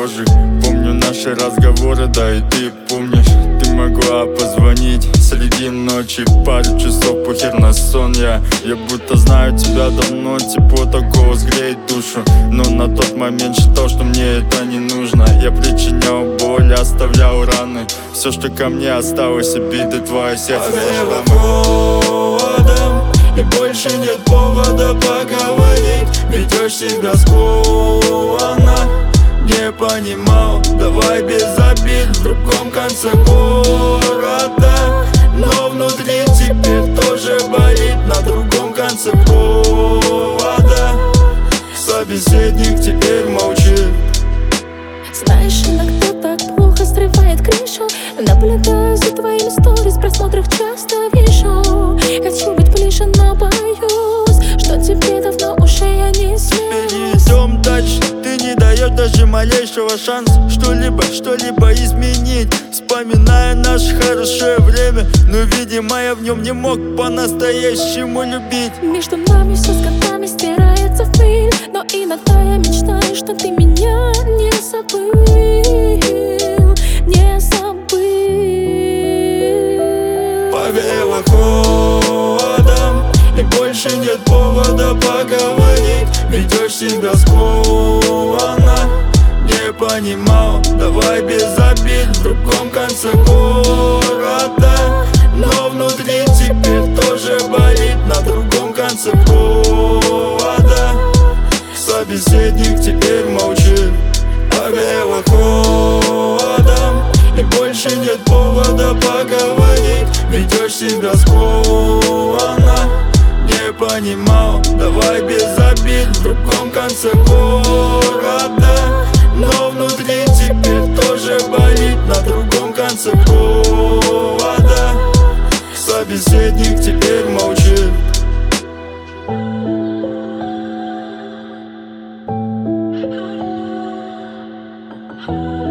похожи. Помню наши разговоры, да и ты помнишь. Ты могла позвонить среди ночи, пару часов, похер на сон. Я будто знаю тебя давно, тепло такого сгреет душу. Но на тот момент считал, что мне это не нужно. Я причинял боль, оставлял раны. Все, что ко мне осталось, обиды, твое сердце холодом, и больше нет повода поговорить. Ведешь себя скованно, не понимал, давай без обид. В другом конце города, но внутри теперь тоже болит. На другом конце провода собеседник теперь молчит. Знаешь, иногда так плохо срывает крышу. Наблюдаю за твоими сторис, просмотрах часто вижу. Хочу быть ближе, но боюсь, что тебе давно уже я не снюсь. Перейдем дальше, ты не даешь даже малейшего шанса что-либо изменить. Вспоминая наше хорошее время, но, видимо, я в нем не мог по-настоящему любить. Между нами все с годами стирается в пыль, но иногда я мечтаю, что ты меня не забыл, не забыл. Повеяло холодом, и больше нет повода поговорить. Ведешь себя скованно, не понимал, давай без обид. В другом конце города, но внутри теперь тоже болит. На другом конце провода собеседник теперь молчит. Повеяло холодом, и больше нет повода поговорить. Ведешь себя скованно, не понимал, давай без обид. В другом конце города, но внутри теперь тоже болит. На другом конце провода собеседник теперь молчит. Thank